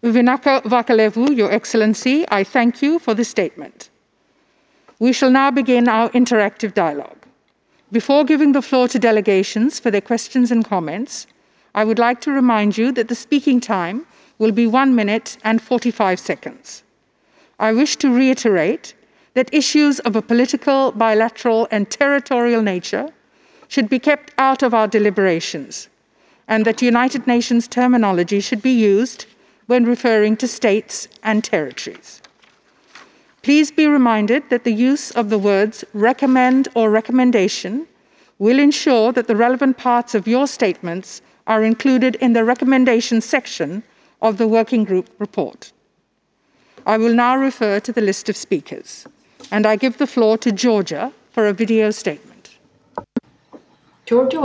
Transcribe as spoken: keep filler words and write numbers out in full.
Vinaka Vakalevu, Your Excellency, I thank you for this statement. We shall now begin our interactive dialogue. Before giving the floor to delegations for their questions and comments, I would like to remind you that the speaking time will be one minute and forty-five seconds. I wish to reiterate that issues of a political, bilateral, and territorial nature should be kept out of our deliberations, and that United Nations terminology should be used when referring to states and territories. Please be reminded that the use of the words recommend or recommendation will ensure that the relevant parts of your statements are included in the recommendation section of the working group report. I will now refer to the list of speakers, and I give the floor to Georgia for a video statement. Georgia